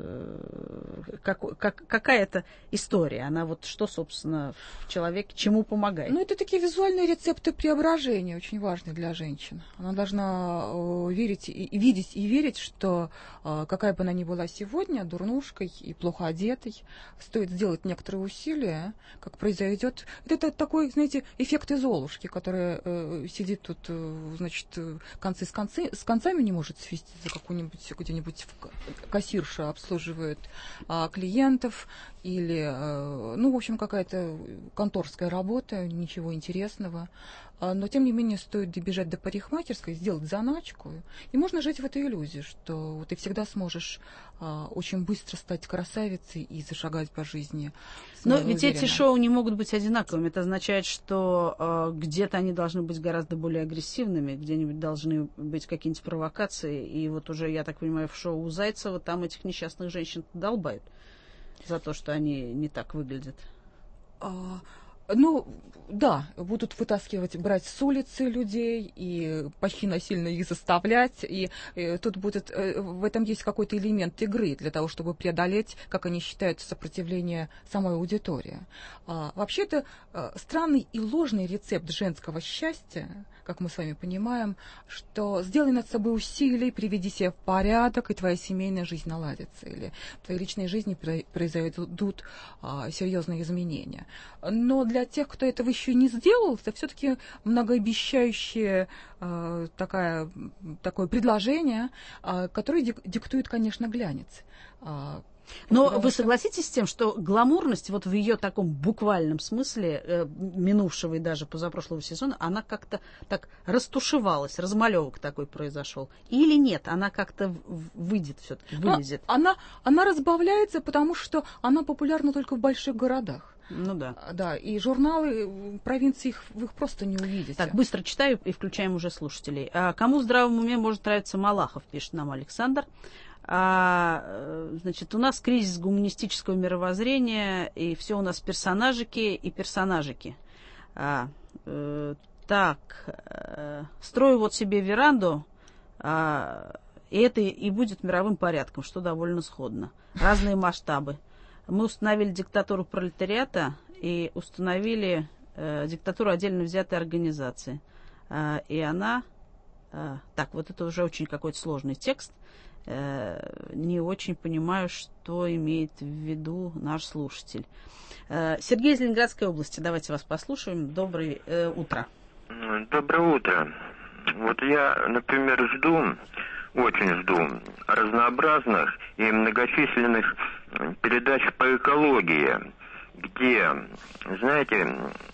э, как, как, какая-то история? Она вот что, собственно, в человеке, чему помогает? Ну, это такие визуальные рецепты преображения, очень важные для женщин. Она должна э, верить И, и видеть и верить, что э, какая бы она ни была сегодня, дурнушкой и плохо одетой, стоит сделать некоторые усилия, как произойдет. Это такой, знаете, эффект из Золушки, которая э, сидит тут, э, значит, концы с, концы, с концами не может свести за какую-нибудь, где-нибудь кассирша обслуживает э, клиентов, или, э, ну, в общем, какая-то конторская работа, ничего интересного. но тем не менее стоит добежать до парикмахерской, сделать заначку, и можно жить в этой иллюзии, что ты всегда сможешь очень быстро стать красавицей и зашагать по жизни. Но ведь уверенно. Эти шоу не могут быть одинаковыми. Это означает, что э, где-то они должны быть гораздо более агрессивными, где-нибудь должны быть какие-нибудь провокации. И вот уже, я так понимаю, в шоу у Зайцева там этих несчастных женщин долбают за то, что они не так выглядят. А... Ну, да, будут вытаскивать, брать с улицы людей и почти насильно их заставлять. И, и тут будет, в этом есть какой-то элемент игры для того, чтобы преодолеть, как они считают, сопротивление самой аудитории. А, вообще, это а, странный и ложный рецепт женского счастья, как мы с вами понимаем, что сделай над собой усилия, приведи себя в порядок, и твоя семейная жизнь наладится, или в твоей личной жизни произойдут а, серьезные изменения. Но для тех, кто этого еще не сделал, это все-таки многообещающее а, такая, такое предложение, а, которое диктует, конечно, глянец. А, Но вы согласитесь с тем, что гламурность вот в ее таком буквальном смысле э, минувшего и даже позапрошлого сезона, она как-то так растушевалась, размалевок такой произошел? Или нет, она как-то выйдет все-таки, вылезет? Она, она разбавляется, потому что она популярна только в больших городах. Ну да. Да, и журналы провинции их, вы их просто не увидите. Так, быстро читаю и включаем уже слушателей. А, кому в здравом уме может нравиться Малахов, пишет нам Александр. А, значит, у нас кризис гуманистического мировоззрения, и все у нас персонажики и персонажики. А, э, так, э, строю вот себе веранду, а, и это и будет мировым порядком, что довольно сходно. Разные масштабы. Мы установили диктатуру пролетариата и установили э, диктатуру отдельно взятой организации. Э, и она... Э, так, вот это уже очень какой-то сложный текст. Э, не очень понимаю, что имеет в виду наш слушатель. Э, Сергей из Ленинградской области. Давайте вас послушаем. Доброе э, утро. Доброе утро. Вот я, например, жду... Очень жду разнообразных и многочисленных передач по экологии, где, знаете,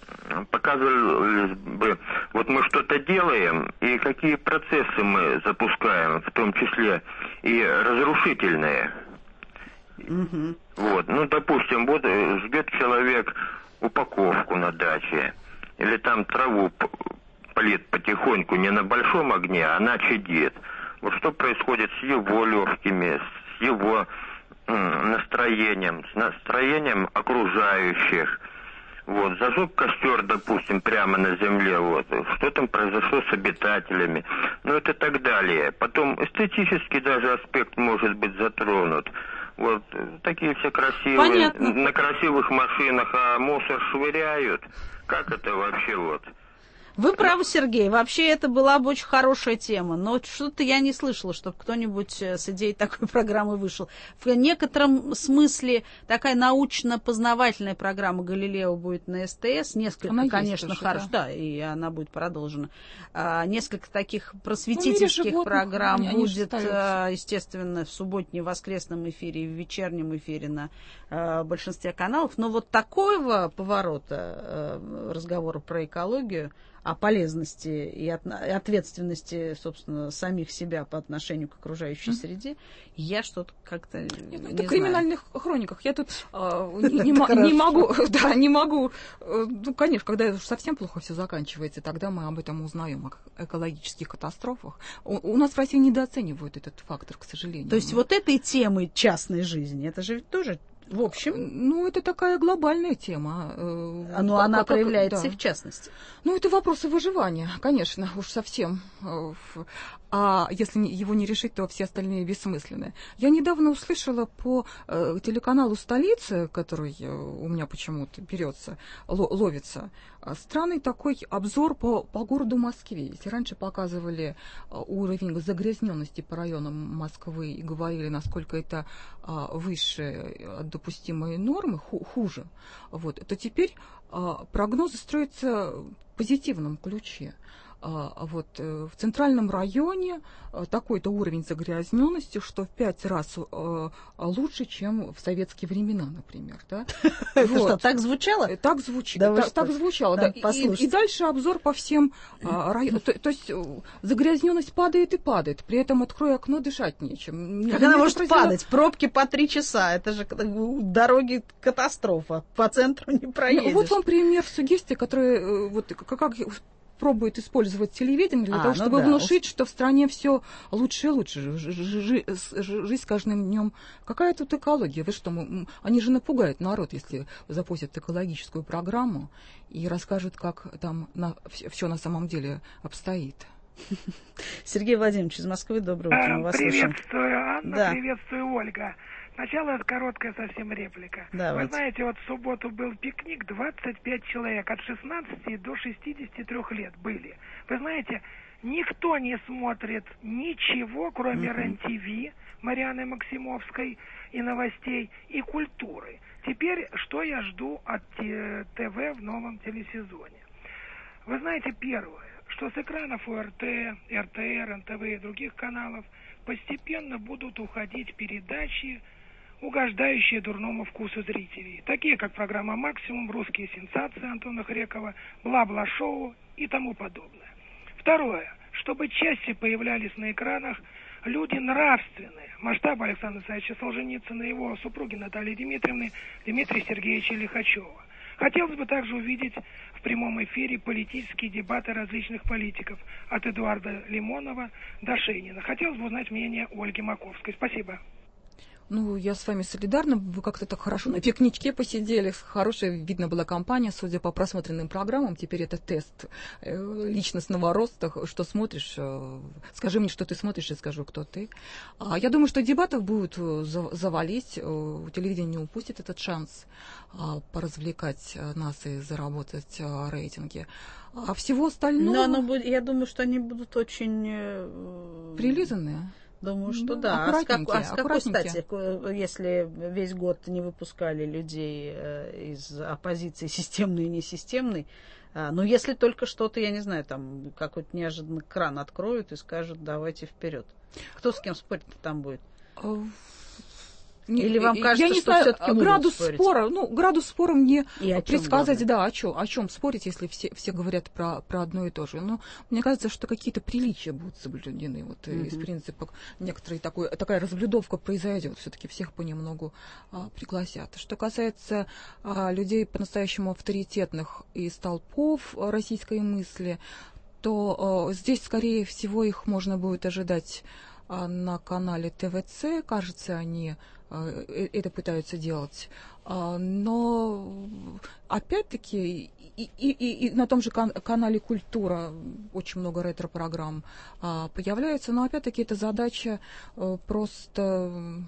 показывали бы, вот мы что-то делаем, и какие процессы мы запускаем, в том числе и разрушительные. Mm-hmm. Вот, ну, допустим, вот ждет человек упаковку на даче, или там траву полит потихоньку не на большом огне, а она чадит. Вот что происходит с его легкими, с его м, настроением, с настроением окружающих. Вот, зажег костер, допустим, прямо на земле, вот, что там произошло с обитателями, ну это так далее. Потом эстетический даже аспект может быть затронут. Вот, такие все красивые, Понятно. На красивых машинах, а мусор швыряют. Как это вообще вот? Вы правы, Сергей. Вообще это была бы очень хорошая тема, но что-то я не слышала, чтобы кто-нибудь с идеей такой программы вышел. В некотором смысле такая научно-познавательная программа «Галилео» будет на СТС. Несколько, она конечно, хорошо, да. да, и она будет продолжена. А, несколько таких просветительских ну, программ они, будет, они естественно, в субботнем, воскресном эфире и в вечернем эфире на а, большинстве каналов. Но вот такого поворота а, разговора про экологию, о полезности и ответственности, собственно, самих себя по отношению к окружающей mm-hmm. среде, я что-то как-то Нет, не это знаю. В криминальных хрониках. Я тут э, не, не, не могу, да, не могу. Э, ну, конечно, когда совсем плохо все заканчивается, тогда мы об этом узнаем, о экологических катастрофах. У, у нас в России недооценивают этот фактор, к сожалению. То есть вот этой темы частной жизни, это же ведь тоже... В общем, ну, это такая глобальная тема. Но как, она как, проявляется да. и в частности. Ну, это вопросы выживания, конечно, уж совсем. А если его не решить, то все остальные бессмысленные. Я недавно услышала по э, телеканалу «Столица», который э, у меня почему-то берется, ловится, странный такой обзор по, по городу Москве. Если раньше показывали э, уровень загрязненности по районам Москвы и говорили, насколько это э, выше допустимой нормы, ху, хуже, вот, то теперь э, прогнозы строятся в позитивном ключе. вот в центральном районе такой-то уровень загрязненности, что в пять раз лучше, чем в советские времена, например. Да? Это что, так звучало? Так звучало. Так, так звучало, да. И, и дальше обзор по всем районам. То, то есть загрязненность падает и падает. При этом открой окно, дышать нечем. Как она может падать? Пробки по три часа. Это же дороги катастрофа. По центру не проедешь. Ну, вот вам пример сугестии, который вот как пробует использовать телевидение для а, того, чтобы ну да. внушить, что в стране все лучше и лучше. Жизнь с каждым днем. Какая тут экология? Вы что, мы, они же напугают народ, если запустят экологическую программу и расскажут, как там на, все на самом деле обстоит. Сергей Владимирович из Москвы, доброе утро. Мы вас приветствую, слышим. Анна, да. приветствую, Ольга. Сначала короткая совсем реплика. Давайте. Вы знаете, вот в субботу был пикник, двадцать пять человек от шестнадцати до шестидесяти трёх лет были. Вы знаете, никто не смотрит ничего, кроме uh-huh. РЕН-ТВ, Марианны Максимовской и новостей, и культуры. Теперь, что я жду от ТВ в новом телесезоне? Вы знаете, первое, что с экранов ОРТ, РТР, эн тэ вэ и других каналов постепенно будут уходить передачи, угождающие дурному вкусу зрителей, такие как программа «Максимум», «Русские сенсации» Антона Хрекова, «Бла-бла-шоу» и тому подобное. Второе, чтобы чаще появлялись на экранах люди нравственные, масштаба Александра Исаевича Солженицына и его супруги Натальи Дмитриевны, Дмитрия Сергеевича Лихачева. Хотелось бы также увидеть в прямом эфире политические дебаты различных политиков, от Эдуарда Лимонова до Шейнина. Хотелось бы узнать мнение Ольги Маковской. Спасибо. Ну, я с вами солидарна. Вы как-то так хорошо на пикничке посидели. Хорошая, видно, была компания, судя по просмотренным программам. Теперь это тест личностного роста. Что смотришь? Скажи мне, что ты смотришь, и скажу, кто ты. Я думаю, что дебатов будут завалить. Телевидение не упустит этот шанс поразвлекать нас и заработать рейтинги. А всего остального... Но оно будет, я думаю, что они будут очень... прилизанные. Думаю, что да. да. А с, как, а с какой стати, если весь год не выпускали людей э, из оппозиции, системной и несистемной, а, ну, если только что-то, я не знаю, там какой-то неожиданный кран откроют и скажут, давайте вперед. Кто с кем спорить-то там будет? Или вам кажется, я не что знаю, все-таки градус спорить? спора, ну, градус спора мне предсказать, главное? да, о чем, о чем спорить, если все, все говорят про, про одно и то же. Но мне кажется, что какие-то приличия будут соблюдены. Вот mm-hmm. из принципа некоторая такой, такая разблюдовка произойдет. Все-таки всех понемногу а, пригласят. Что касается а, людей по-настоящему авторитетных из толпов российской мысли, то а, здесь, скорее всего, их можно будет ожидать а, на канале тэ вэ цэ. Кажется, они это пытаются делать. Но опять-таки и, и, и, и на том же кан- канале «Культура» очень много ретро-программ появляется, но опять-таки эта задача просто...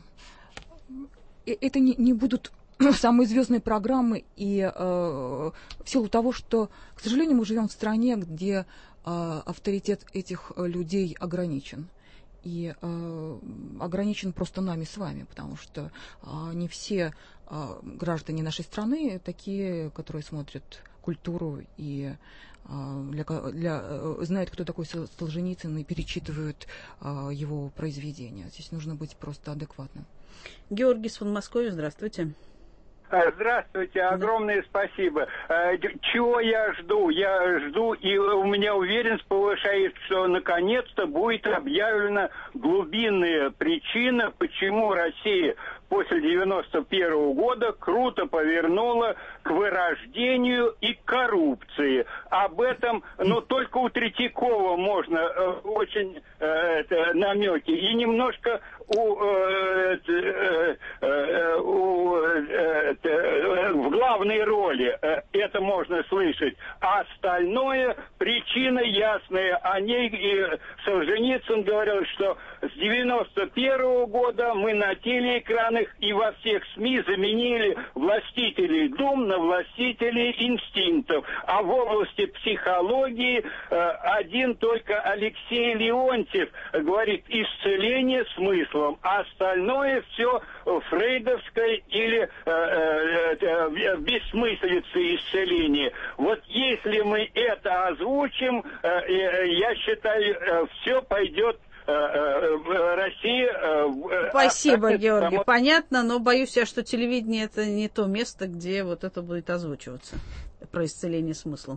Это не, не будут самые звездные программы, и э, в силу того, что, к сожалению, мы живем в стране, где э, авторитет этих людей ограничен. И э, ограничен просто нами с вами, потому что э, не все э, граждане нашей страны такие, которые смотрят культуру и э, для, для, э, знают, кто такой Солженицын, и перечитывают э, его произведения. Здесь нужно быть просто адекватным. Георгий из Подмосковья, здравствуйте. Здравствуйте, огромное спасибо. Чего я жду? Я жду, и у меня уверенность повышается, что наконец-то будет объявлена глубинная причина, почему Россия после девяносто первого года круто повернула к вырождению и коррупции. Об этом, ну, только у Третьякова можно э, очень э, это, намеки. И немножко у, э, э, э, у э, э, в главной роли э, это можно слышать. А остальное, причина ясная. О ней и Солженицын говорил, что с девяносто первого года мы на телеэкранах и во всех СМИ заменили властителей дум на властителей инстинктов. А в области психологии э, один только Алексей Леонтьев говорит исцеление смыслом, а остальное все фрейдовское или э, э, э, бессмыслица исцеления. Вот если мы это озвучим, э, считаю, все пойдет Россия... Спасибо, а, Георгий. Само... Понятно, но боюсь я, что телевидение это не то место, где вот это будет озвучиваться про исцеление смыслом.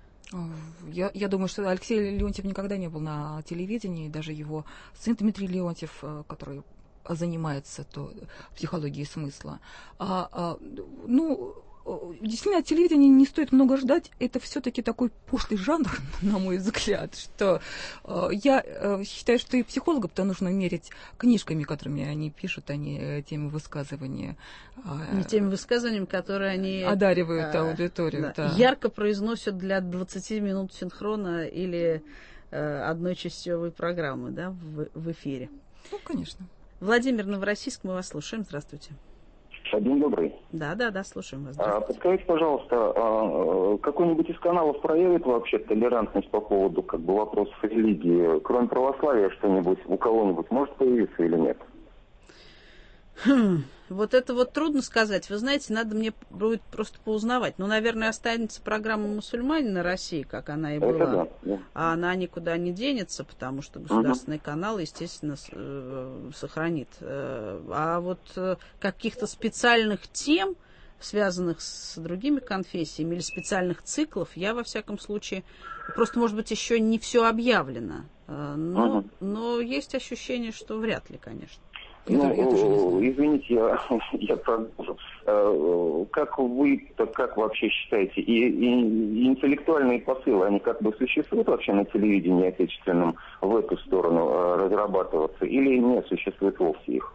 Я, я думаю, что Алексей Леонтьев никогда не был на телевидении, даже его сын Дмитрий Леонтьев, который занимается то, психологией смысла. А, а, ну, действительно, от телевидения не стоит много ждать. Это все-таки такой пошлый жанр, на мой взгляд, что э, я э, считаю, что и психологов-то нужно мерить книжками, которыми они пишут, а не теми высказываниями. Э, не теми высказываниями, которые они одаривают э, аудиторию. Да, да. Ярко произносят для двадцати минут синхрона или э, одной частевой программы, да, в, в эфире. Ну, конечно. Владимир, Новороссийск, мы вас слушаем. Здравствуйте. День добрый. Да, да, да, слушаем вас. А, подскажите, пожалуйста, а, какой-нибудь из каналов проявит вообще толерантность по поводу как бы вопросов религии? Кроме православия что-нибудь у кого-нибудь может появиться или нет? Хм, вот это вот трудно сказать. Вы знаете, надо мне будет просто поузнавать. Ну, наверное, останется программа «Мусульманина России», как она и была. Это да, да. А она никуда не денется, потому что государственный угу. канал, естественно, сохранит. А вот каких-то специальных тем, связанных с другими конфессиями или специальных циклов, я, во всяком случае, просто, может быть, еще не все объявлено. Но, угу. но есть ощущение, что вряд ли, конечно. Ну, это извините, я, я продолжу. Как вы, как вообще считаете, и, и интеллектуальные посылы, они как бы существуют вообще на телевидении отечественном в эту сторону разрабатываться, или не существует вовсе их?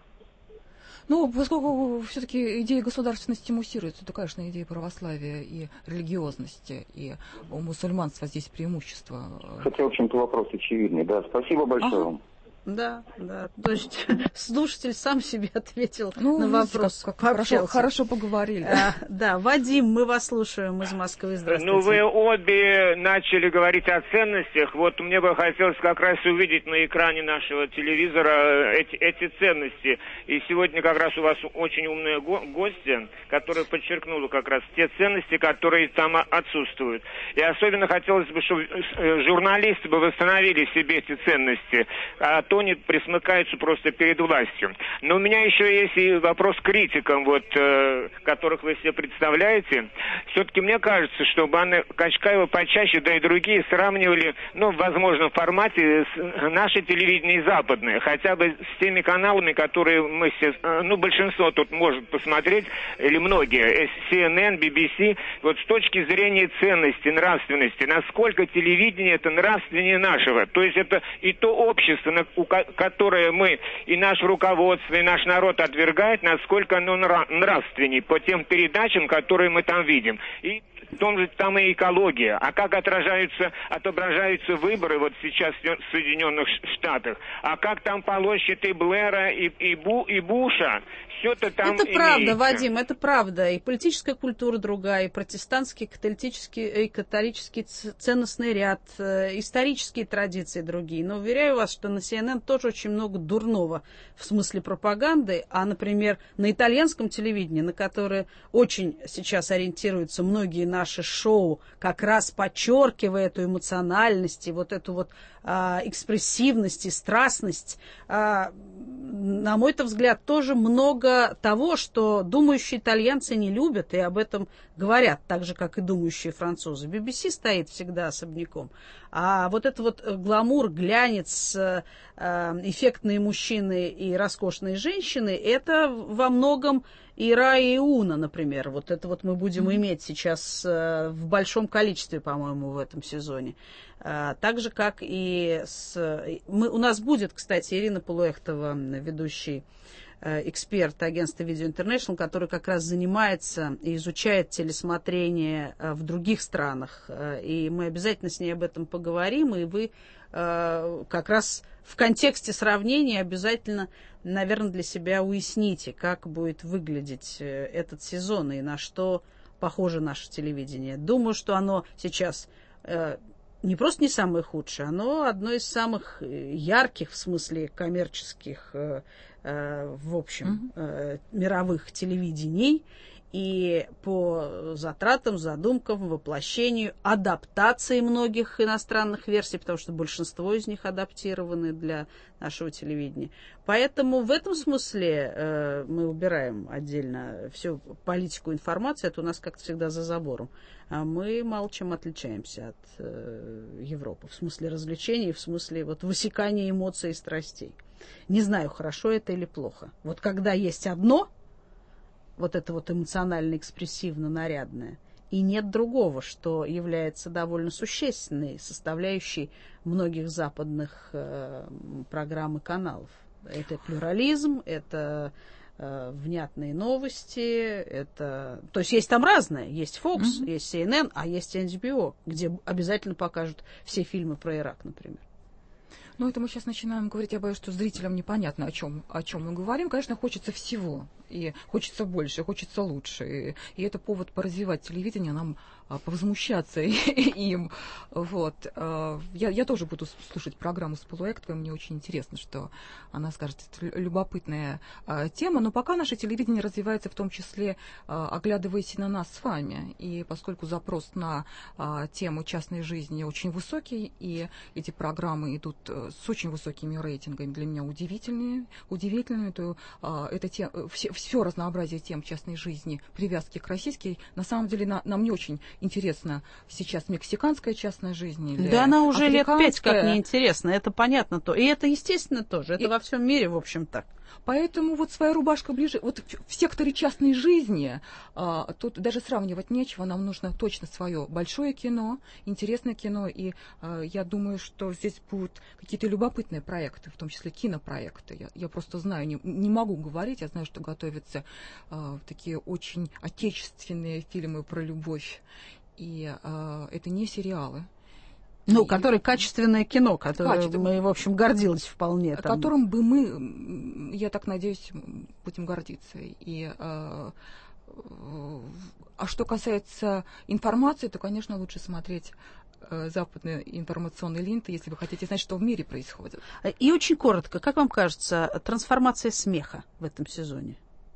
Ну, поскольку все-таки идея государственности муссируется, то, конечно, идея православия и религиозности, и у мусульманства здесь преимущество. Хотя, в общем-то, вопрос очевидный, да. Спасибо большое вам. Ага. Да, да. То есть слушатель сам себе ответил ну, на вопрос. Как, как хорошо, хорошо поговорили. А, да, Вадим, мы вас слушаем из Москвы. Здравствуйте. Ну, вы обе начали говорить о ценностях. Вот мне бы хотелось как раз увидеть на экране нашего телевизора эти, эти ценности. И сегодня как раз у вас очень умная го- гостья, которая подчеркнула как раз те ценности, которые там отсутствуют. И особенно хотелось бы, чтобы журналисты бы восстановили в себе эти ценности. А то не присмыкаются просто перед властью. Но у меня еще есть и вопрос к критикам, вот, э, которых вы все представляете. Все-таки мне кажется, чтобы Анна Качкаева почаще, да и другие, сравнивали, ну, в возможном формате с нашей телевидение и западное. Хотя бы с теми каналами, которые мы все, ну, большинство тут может посмотреть, или многие, си эн эн, би би си, вот с точки зрения ценности, нравственности, насколько телевидение это нравственнее нашего. То есть это и то общество, на которое мы и наше руководство, и наш народ отвергает, насколько оно нравственнее по тем передачам, которые мы там видим. И в том же там и экология. А как отражаются, отображаются выборы вот сейчас в Соединенных Штатах? А как там площадь и Блэра, и, и, Бу, и Буша? Все-то там это имеется. Правда, Вадим, это правда. И политическая культура другая, и протестантский, католический, и католический ценностный ряд, исторические традиции другие. Но уверяю вас, что на си эн эн тоже очень много дурного в смысле пропаганды. А, например, на итальянском телевидении, на которое очень сейчас ориентируются многие наши шоу, как раз подчеркивая эту эмоциональность и вот эту вот а, экспрессивность и страстность, а, на мой взгляд, тоже много того, что думающие итальянцы не любят и об этом говорят, так же, как и думающие французы. би би си стоит всегда особняком. А вот это вот гламур, глянец, эффектные мужчины и роскошные женщины, это во многом Ира и Уна, например. Вот это вот мы будем иметь сейчас в большом количестве, по-моему, в этом сезоне. Так же, как и с... Мы, у нас будет, кстати, Ирина Полуэхтова, ведущий эксперт агентства Video International, который как раз занимается и изучает телесмотрение в других странах. И мы обязательно с ней об этом поговорим, и вы как раз в контексте сравнения обязательно, наверное, для себя уясните, как будет выглядеть этот сезон и на что похоже наше телевидение. Думаю, что оно сейчас не просто не самое худшее, оно одно из самых ярких, в смысле коммерческих, в общем, mm-hmm. мировых телевидений. И по затратам, задумкам, воплощению, адаптации многих иностранных версий, потому что большинство из них адаптированы для нашего телевидения. Поэтому в этом смысле э, мы убираем отдельно всю политику информации, это у нас как-то всегда за забором. А мы мало чем отличаемся от э, Европы в смысле развлечений, в смысле вот, высекания эмоций и страстей. Не знаю, хорошо это или плохо. Вот когда есть одно, вот это вот эмоционально-экспрессивно-нарядное, и нет другого, что является довольно существенной составляющей многих западных э, программ и каналов. Это плюрализм, это э, внятные новости, это... То есть есть там разное. Есть Fox, mm-hmm. есть си эн эн, а есть эн эйч би о, где обязательно покажут все фильмы про Ирак, например. Ну, это мы сейчас начинаем говорить, я боюсь, что зрителям непонятно, о чем, о чем мы говорим. Конечно, хочется всего, и хочется больше, хочется лучше. И, и это повод поразвивать телевидение, нам а, повозмущаться им. Вот. А, я, я тоже буду слушать программу с Полуэктовой, мне очень интересно, что она скажет. Это любопытная а, тема, но пока наше телевидение развивается в том числе, а, оглядываясь на нас с вами. И поскольку запрос на а, тему частной жизни очень высокий, и эти программы идут с очень высокими рейтингами, для меня удивительные, удивительные, то а, это те, все, все разнообразие тем частной жизни, привязки к российской, на самом деле на, нам не очень интересно сейчас мексиканская частная жизнь. Или да она уже лет пять как неинтересна, это понятно то. И это естественно тоже, это и... во всем мире, в общем, так. Поэтому вот своя рубашка ближе, вот в секторе частной жизни, а, тут даже сравнивать нечего, нам нужно точно свое большое кино, интересное кино, и а, я думаю, что здесь будут какие-то любопытные проекты, в том числе кинопроекты. Я, я просто знаю, не, не могу говорить, я знаю, что готовятся а, такие очень отечественные фильмы про любовь, и а, это не сериалы. Ну, который качественное кино, которое мы, в общем, гордились вполне. Там. Которым бы мы, я так надеюсь, будем гордиться. И, а, а что касается информации, то, конечно, лучше смотреть западные информационные ленты, если вы хотите знать, что в мире происходит. И очень коротко, как вам кажется, трансформация смеха в этом сезоне?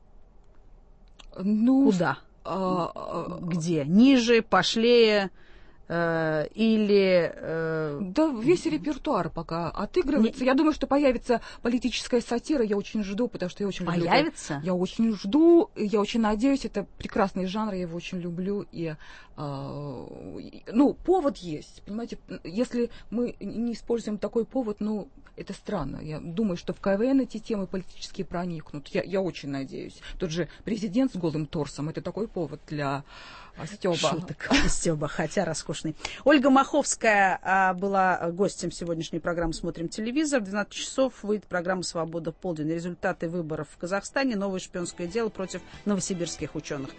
Ну, куда? А, Где? Ниже, пошлее? Или... Э... Да, весь репертуар пока отыгрывается. Не... Я думаю, что появится политическая сатира. Я очень жду, потому что я очень люблю... Появится? Я очень жду, я очень надеюсь. Это прекрасный жанр, я его очень люблю. И, э, ну, повод есть, понимаете. Если мы не используем такой повод, ну, это странно. Я думаю, что в КВН эти темы политические проникнут. Я, я очень надеюсь. Тот же президент с голым торсом, это такой повод для... Стёба. Шуток Стёба, хотя роскошный. Ольга Маховская а, была гостем сегодняшней программы «Смотрим телевизор». В двенадцать часов выйдет программа «Свобода в полдень». Результаты выборов в Казахстане. Новое шпионское дело против новосибирских ученых.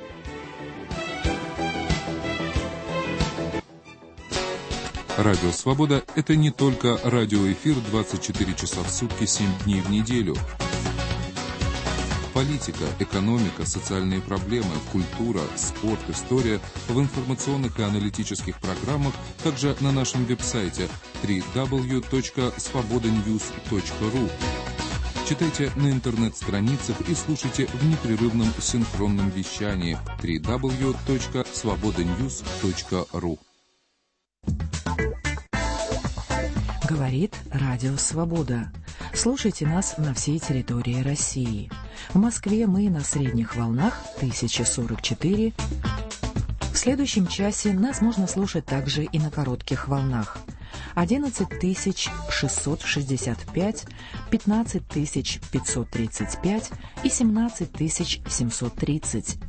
Радио «Свобода» — это не только радиоэфир двадцать четыре часа в сутки, семь дней в неделю. Политика, экономика, социальные проблемы, культура, спорт, история в информационных и аналитических программах, также на нашем веб-сайте дабл ю дабл ю дабл ю точка свобода ньюс точка ру. Читайте на интернет-страницах и слушайте в непрерывном синхронном вещании дабл ю дабл ю дабл ю точка свобода ньюс точка ру. Говорит Радио Свобода. Слушайте нас на всей территории России. В Москве мы на средних волнах тысяча сорок четыре. В следующем часе нас можно слушать также и на коротких волнах. одиннадцать тысяч шестьсот шестьдесят пять, пятнадцать тысяч пятьсот тридцать пять и семнадцать тысяч семьсот тридцать.